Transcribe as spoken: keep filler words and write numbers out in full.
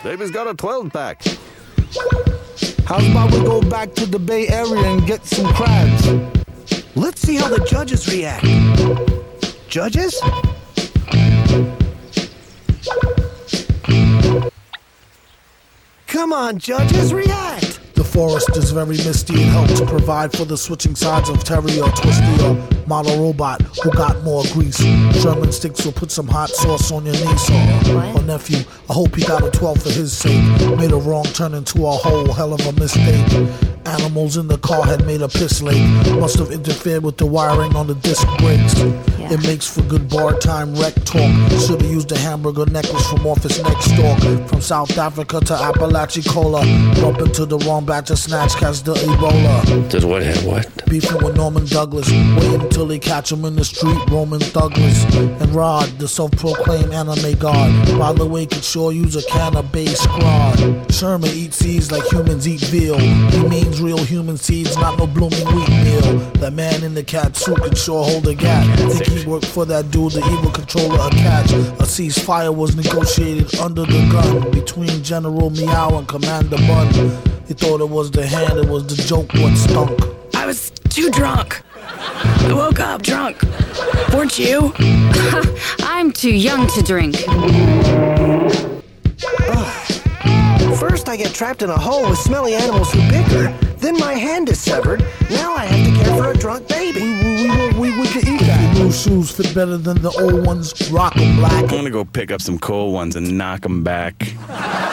Baby's got a twelve pack. How's about we go back to the Bay Area and get some crabs? Let's see how the judges react. Judges? Come on, judges, react! The forest is very misty and helps to provide for the switching sides of Terry or Twisty or model robot who got more grease. Sherman Sticks will put some hot sauce on your niece or, or nephew. I hope he got a twelve for his sake. Made a wrong turn into a whole hell of a mistake. Animals in the car had made a piss lake. Must have interfered with the wiring on the disc brakes. Yeah. It makes for good bar time wreck talk. Should've used a hamburger necklace from Office Next Door. From South Africa to Apalachicola. Bump into the wrong batch of snatch, catch the Ebola. Does what have what? Beefing with Norman Douglas. Wait until they catch him in the street. Roman Douglas and Rod, the self-proclaimed anime god. By the way, could sure use a can of base squad. Sherman eats seeds like humans eat veal. He means real human seeds, not no blooming wheat meal. That man in the cat suit could sure hold a gap. Think he worked for that dude, the evil controller, a catch. A ceasefire was negotiated under the gun between General Meow and Commander Bun. He thought it was the hand, it was the joke what stunk. I was too drunk. I woke up drunk. Weren't you? I'm too young to drink. First I get trapped in a hole with smelly animals who bicker. Then my hand is severed. Now I have to care for a drunk baby. We, we, we, we, we could eat that. New shoes fit better than the old ones. Rock 'em black. I'm gonna go pick up some cold ones and knock them back.